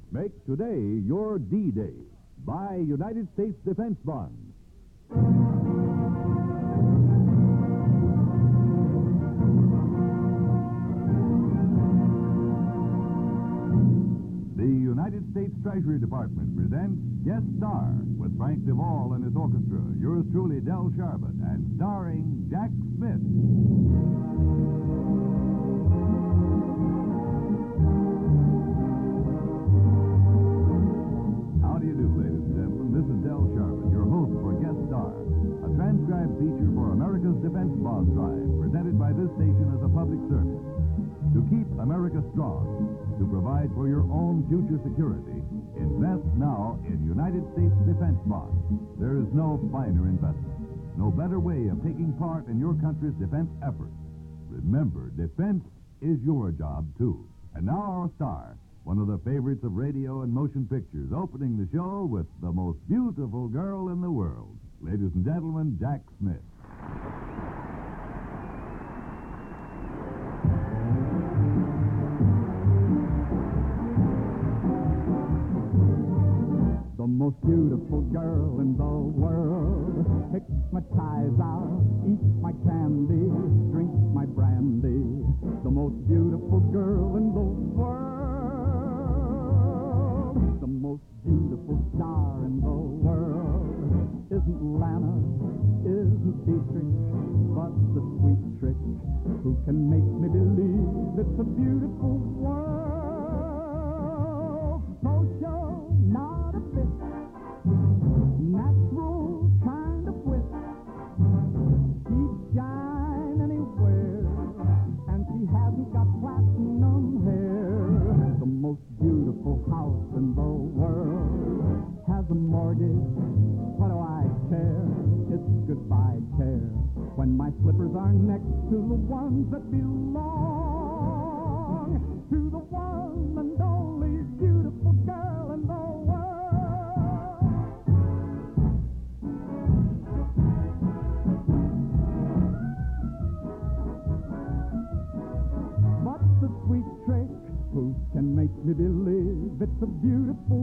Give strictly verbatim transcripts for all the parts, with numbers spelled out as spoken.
Make today your D-Day. Buy United States Defense Bonds. The United States Treasury Department presents Guest Star with Frank Duvall and his orchestra. Yours truly, Del Sharbutt, and starring Jack Smith. How do you do, ladies and gentlemen? This is Del Sharbutt, your host for Guest Star, a transcribed feature for America's Defense Bond Drive, presented by this station as a public service. To keep America strong, to provide for your own future security, invest now in United States Defense Bonds. There is no finer investment, no better way of taking part in your country's defense efforts. Remember, defense is your job, too. And now our star, one of the favorites of radio and motion pictures, opening the show with the most beautiful girl in the world. Ladies and gentlemen, Jack Smith. The most beautiful girl in the world picks my ties out, eats my candy, drinks my brandy. The most beautiful girl in the world. The most beautiful star in the world isn't Lana, isn't Dietrich, but the sweet trick who can make me believe it's a beautiful world. Social, not a bit. Natural kind of wit. She'd shine anywhere, and she hasn't got platinum hair. The most beautiful house in the world has a mortgage. What do I care? It's goodbye care when my slippers are next to the ones that belong to the one and only beautiful girl in the world. But the sweet trick who can make me believe it's a beautiful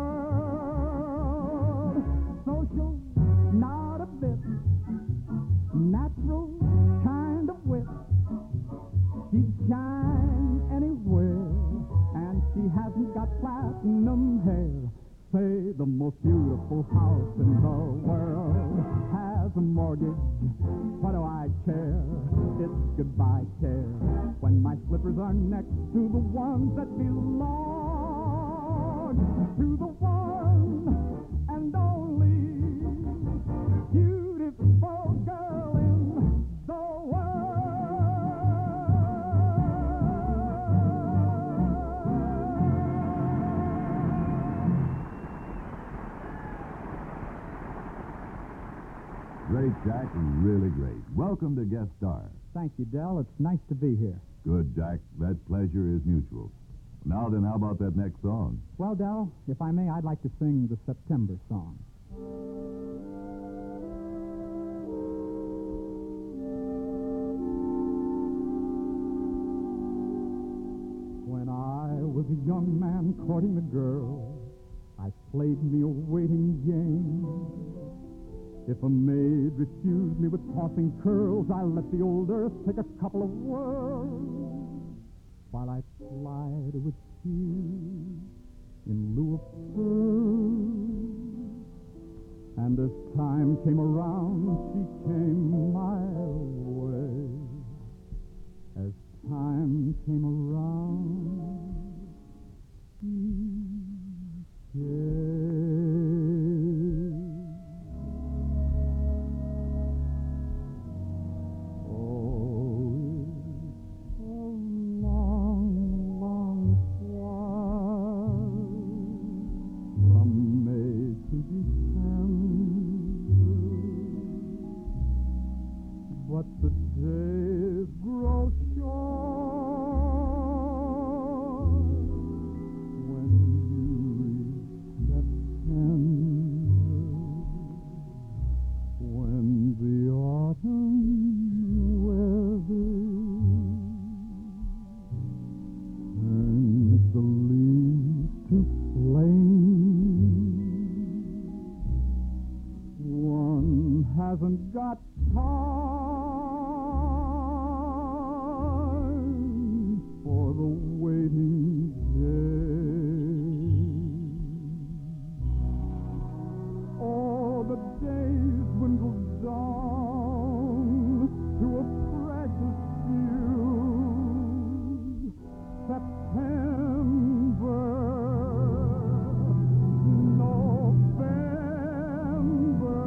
world. Social, not a bit. Natural kind of wit. She'd shine anywhere, and she hasn't got platinum hair. Say the most beautiful house in the world has a mortgage. What do I care? It's goodbye care when my slippers are next to the ones that belong to the one and only beautiful girl in the world. Great, Jack, and really great. Welcome to Guest Star. Thank you, Del. It's nice to be here. Good, Jack. That pleasure is mutual. Now then, how about that next song? Well, Del, if I may, I'd like to sing the September song. When I was a young man courting a girl, I played me a waiting game. If a maid refused me with tossing curls, I let the old earth take a couple of whirls while I plied her with tears in lieu of pearls. And as time came around, she came my way. As time came around, she came. But the days grow short. got time for the waiting game. Oh, the days dwindle down to a precious few. September, November,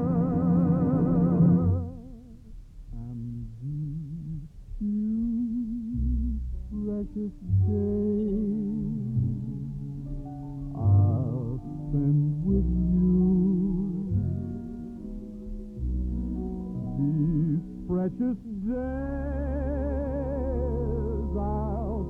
and these few precious days I'll spend with you. These precious days I'll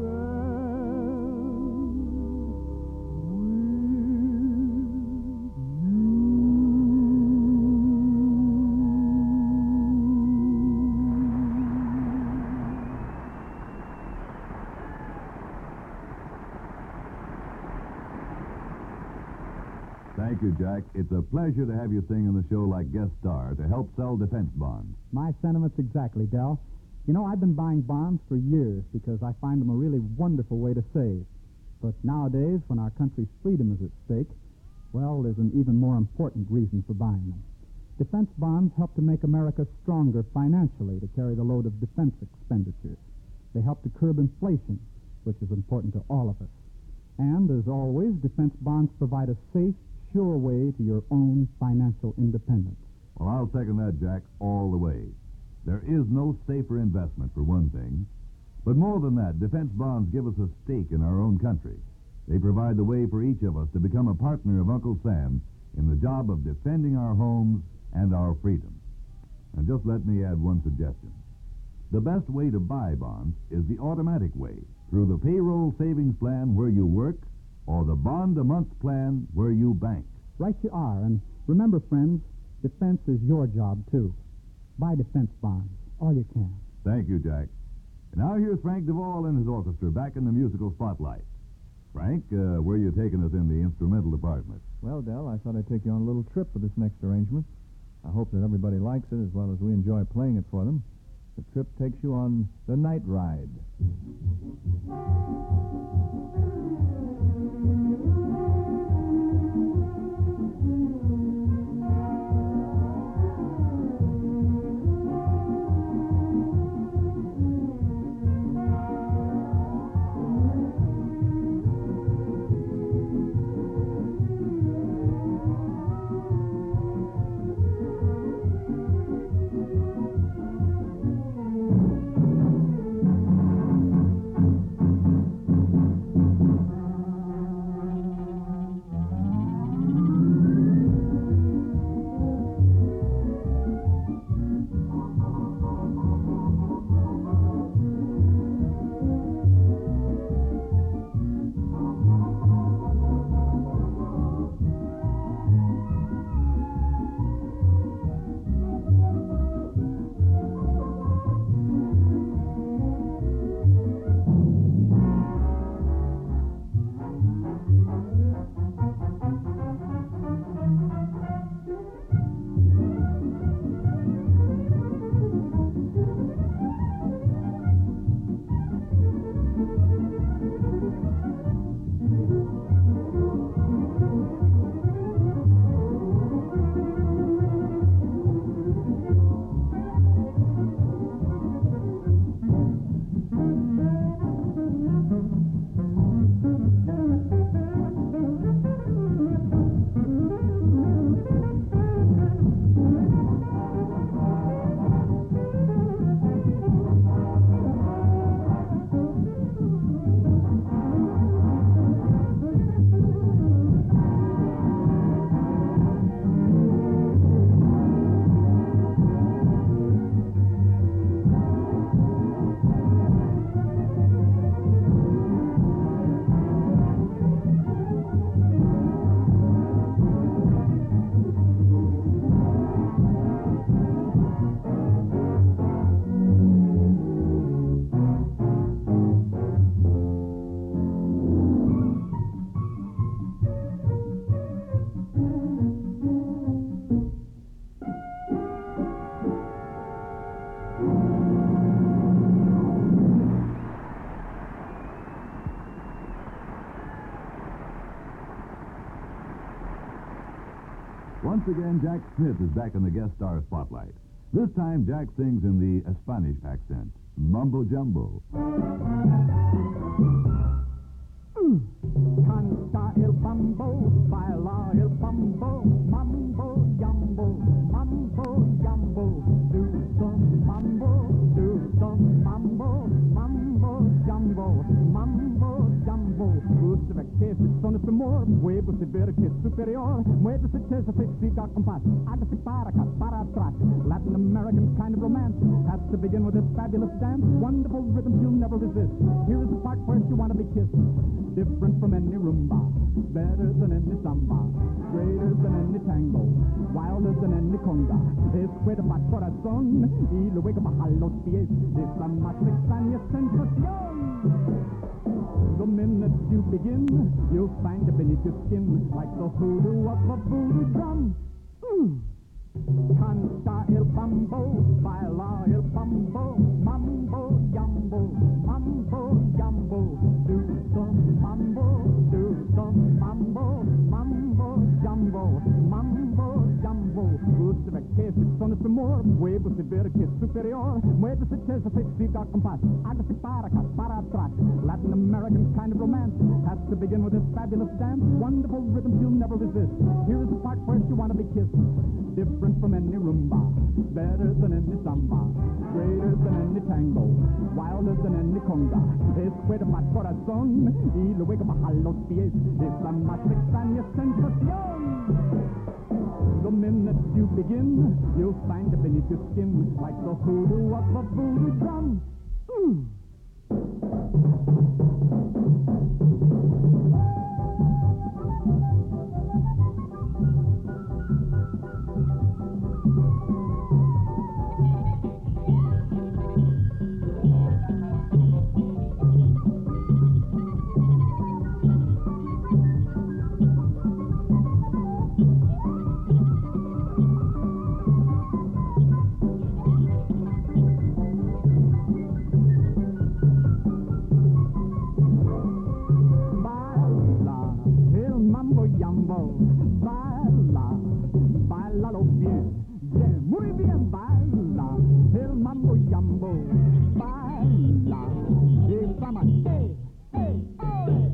Thank you, Jack. It's a pleasure to have you sing in the show like guest star to help sell defense bonds. My sentiments exactly, Del. You know, I've been buying bonds for years because I find them a really wonderful way to save. But nowadays, when our country's freedom is at stake, well, there's an even more important reason for buying them. Defense bonds help to make America stronger financially to carry the load of defense expenditures. They help to curb inflation, which is important to all of us. And, as always, defense bonds provide a safe, sure way to your own financial independence. Well, I'll second that, Jack, all the way. There is no safer investment, for one thing. But more than that, defense bonds give us a stake in our own country. They provide the way for each of us to become a partner of Uncle Sam in the job of defending our homes and our freedom. And just let me add one suggestion. The best way to buy bonds is the automatic way, through the payroll savings plan where you work or the bond-a-month plan where you bank. Right you are. And remember, friends, defense is your job, too. Buy defense bonds, all you can. Thank you, Jack. And now here's Frank Duvall and his orchestra back in the musical spotlight. Frank, uh, where are you taking us in the instrumental department? Well, Del, I thought I'd take you on a little trip with this next arrangement. I hope that everybody likes it as well as we enjoy playing it for them. The trip takes you on the night ride. Once again, Jack Smith is back in the guest star spotlight. This time, Jack sings in the Spanish accent, Mumbo Jumbo. Canta el bambo, baila el bambo, mambo yumbo, mambo yumbo, do some mambo, do some mambo, mambo jumbo, mambo jumbo. Gusta ver que se son este amor, muévese ver que es superior, muévese que se fixica compás, hágase para acá, para atrás. Latin American kind of romance has to begin with this fabulous dance, wonderful rhythms you'll never resist. Here is the part where you want to be kissed. Different from any rumba, better than any samba, greater than any tango, wilder than any conga. Es fuerte para corazón y luego baja los pies. Es la más extraña sensación. The minute you begin, you'll find it beneath your skin like the hoodoo of a voodoo drum. Mm. Canta el bambo, baila el bambo, mambo yumbo, mambo yumbo, do some mambo, do some mambo, mambo jumbo, mambo jumbo. Gusta ver que se son este amor, muévese ver que es superior, muévese que se fixica compás, hágase para acá, para atrás. Latin American kind of romance has to begin with this fabulous dance, wonderful rhythms you'll never resist. Here is the part where you want to be kissed. Different from any rumba, better than any samba, greater than any tango, wilder than any conga. Es fuerte para corazón y luego baja los pies. Es la más extraña sensación. The minute you begin, you'll find it beneath your skin like the hoodoo of a voodoo drum. Mm. Baila, bailalo bien, bien, muy bien, baila, el mambo yambo, baila, el fama, hey, hey, hey.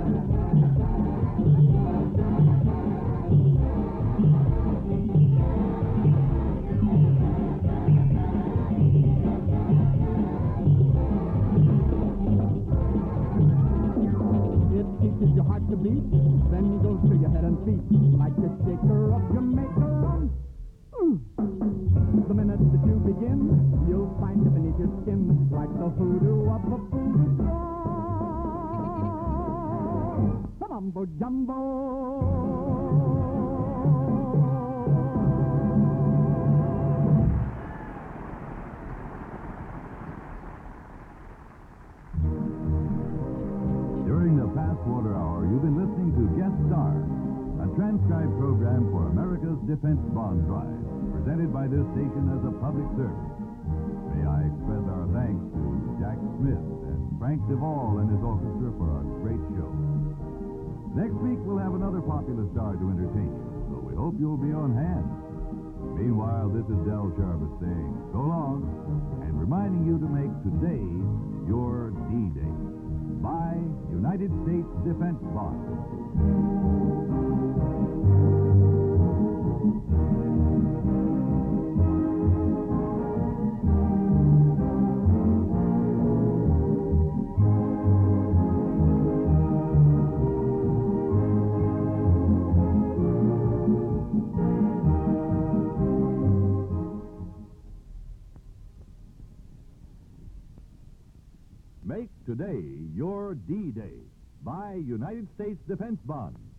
It teaches your heart to beat, then it goes to your head and feet, like the shaker of Jamaica. Mm. The minute that you begin, you'll find it beneath your skin, like the hoodoo of a voodoo drum. Mambo jumbo. During the past quarter hour, you've been listening to Guest Star, a transcribed program for America's Defense Bond Drive, presented by this station as a public service. May I express our thanks to Jack Smith and Frank Duvall and his orchestra for a great show. Next week, we'll have another popular star to entertain you, so we hope you'll be on hand. Meanwhile, this is Del Sharbutt saying so long and reminding you to make today your D-Day. Buy United States Defense Bonds. Make today your D-Day. Buy United States Defense Bonds.